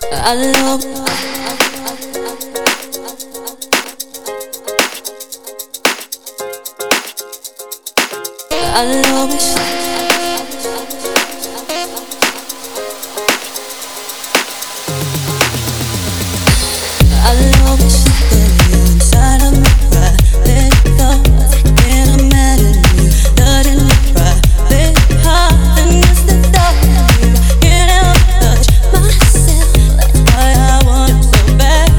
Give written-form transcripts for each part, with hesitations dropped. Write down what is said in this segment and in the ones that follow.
I love. I love it. I love it. You inside of my private thoughts. When I'm mad at you, flooding my private heart. And it's the thought of you. Can't help but touch myself. That's why I want it so bad.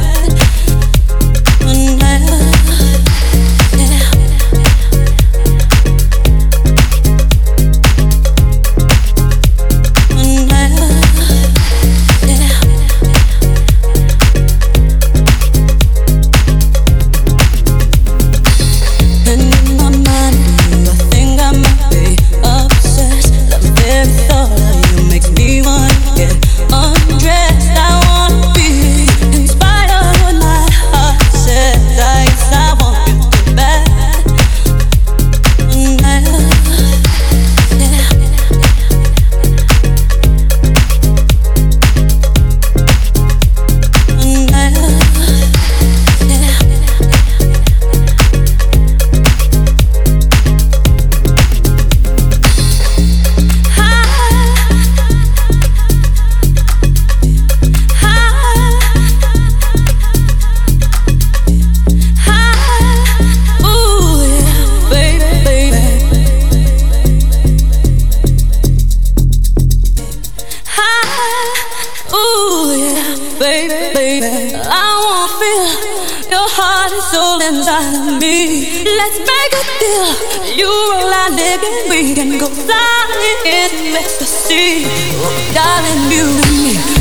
Baby, I wanna feel your heart and soul inside of me. Let's make a deal. You roll out, nigga, we can go flying in ecstasy. Oh, darling, you and me.